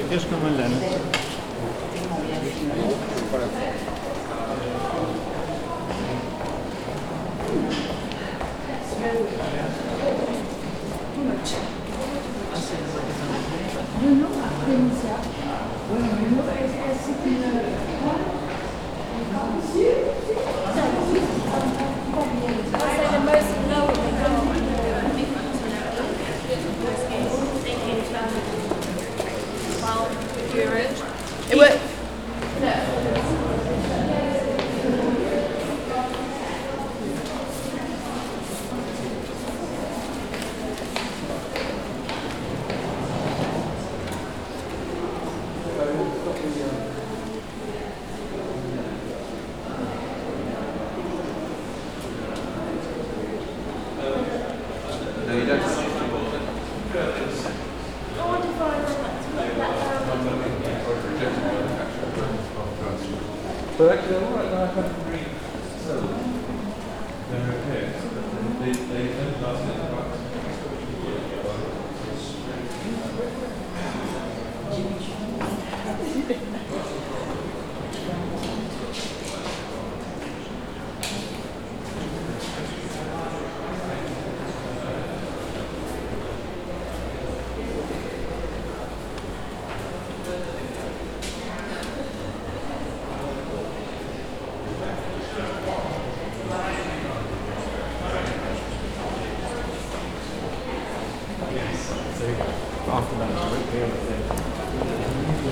Qu'est-ce que me lève? It would. No, you don't. But actually, all right, I haven't really settled. They're okay. They don't last it about After that, I went the other thing.